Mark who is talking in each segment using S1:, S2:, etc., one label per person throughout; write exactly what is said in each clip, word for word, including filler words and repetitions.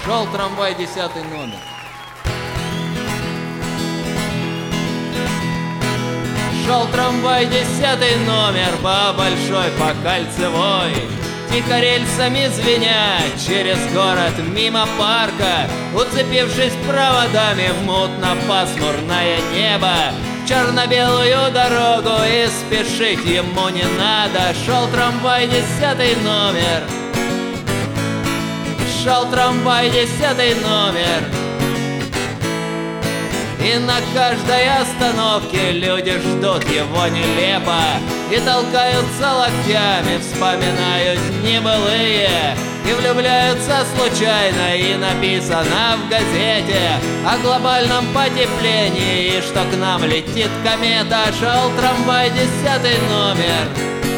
S1: Шел трамвай десятый номер. Шел трамвай десятый номер по Большой, по Кольцевой, тихо рельсами звеня через город мимо парка, уцепившись проводами в мутно-пасмурное небо. В черно-белую дорогу и спешить ему не надо. Шел трамвай десятый номер. Шел трамвай десятый номер. И на каждой остановке люди ждут его нелепо и толкаются локтями, вспоминают небылые и влюбляются случайно. И написано в газете о глобальном потеплении, и что к нам летит комета. Шел трамвай десятый номер.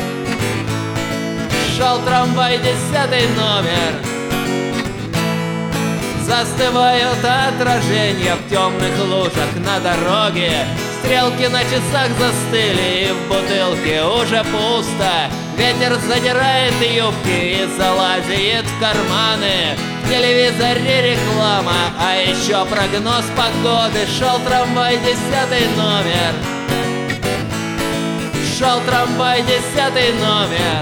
S1: Шел трамвай десятый номер. Застывают отражения в темных лужах на дороге. Стрелки на часах застыли, и в бутылке уже пусто. Ветер задирает юбки и залазит в карманы. В телевизоре реклама, а еще прогноз погоды. Шел трамвай десятый номер. Шел трамвай десятый номер.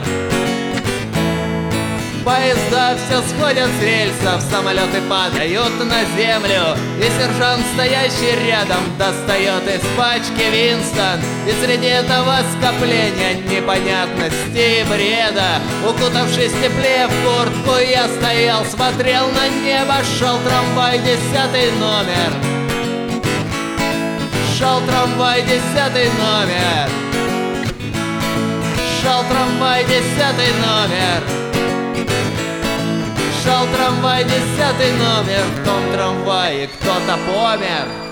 S1: Поезда все сходят с рельсов, самолеты падают на землю, и сержант, стоящий рядом, достает из пачки Винстон. И среди этого скопления непонятности и бреда, укутавшись теплее в куртку, я стоял, смотрел на небо. Шел трамвай десятый номер. Шел трамвай десятый номер. Шел трамвай десятый номер. Шел трамвай десятый номер. В том трамвае кто-то помер.